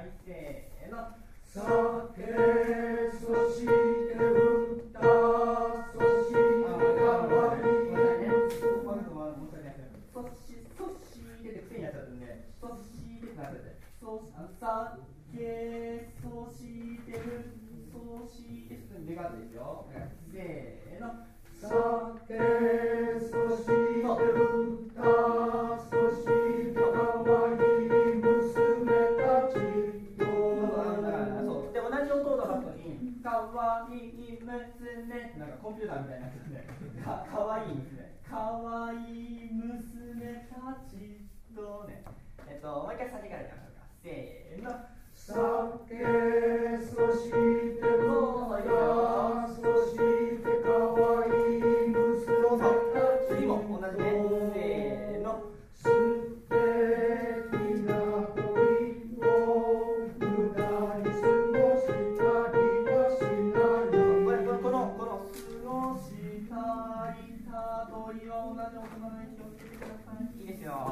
、せーの。 酒、そして歌、そしてかわいい。 そしてで癖になっちゃうんで、そしてってなっちゃって、酒、そしてる、そして普通にレガートですよ。せーの。 酒、そして歌、そしてかわいい娘たちと。 そうで、同じ音を出すとき、かわいい娘、なんかコンピューターみたいになってるんで、かわいい娘、かわいい娘たちとね、もう一回先からいきましょうか。せーの。 酒、そして歌、そしてかわいい娘たちと。 次も同じね。せーの。 素敵な恋を無駄に過ごしたりはしない。 この過ごしたりたといは同じ音なので気をつけてください。いいですよ。